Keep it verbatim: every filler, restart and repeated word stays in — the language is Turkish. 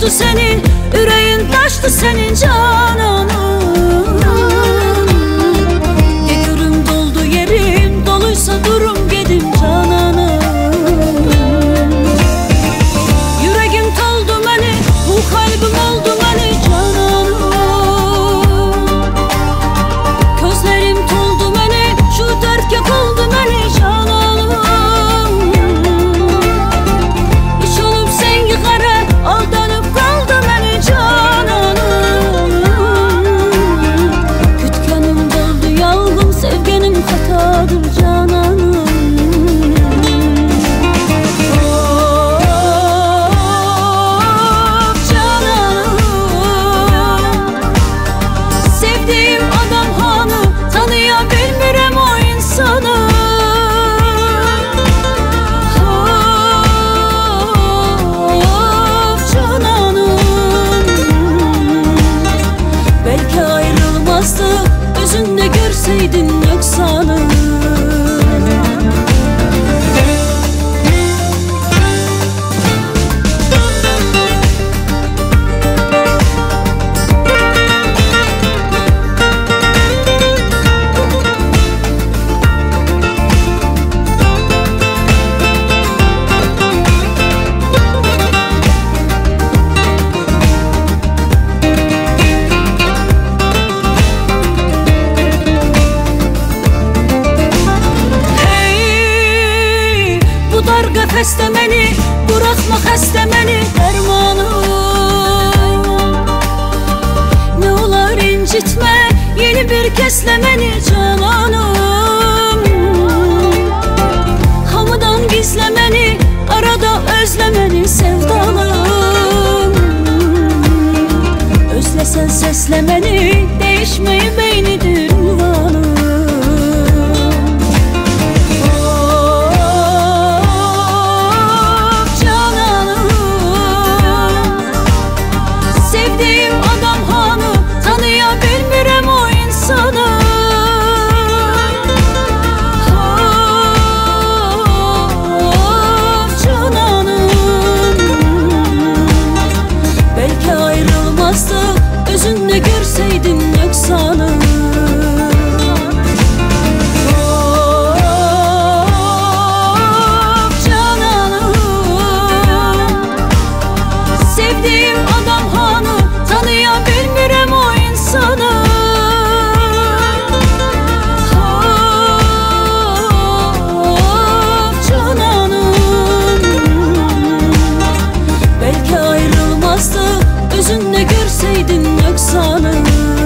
coştu senin, yüreğin taştı senin cananın. Gedirim doldu yerim, doluysa durum gedim cananım. Yüreğim toldu beni, bu kalbim oldu beni cananım. Gözlerim toldu beni, şu dert yakıldı beni cananım. İş olup sen yıkara, aldanıp kaldı beni cananım. Kütkenim doldu yalgın, sevgenim hatadır cananım. Özünde görseydin yoksanı. Xəstə məni, buraxma xəstə məni dərmanım. Nə olar incitmə, yeni bir kəslə məni cananım. Hamıdan gizlə məni, arada özlə məni sevdalım. Özləsən səslə məni, değişməyi beynidir ünvanım. Özünde görseydin yoksanı. Of cananım, sevdiğim adam hanı, tanıya bilmirəm o insanı. Of cananım, belki ayrılmazdık, özünde görseydin yoksanı.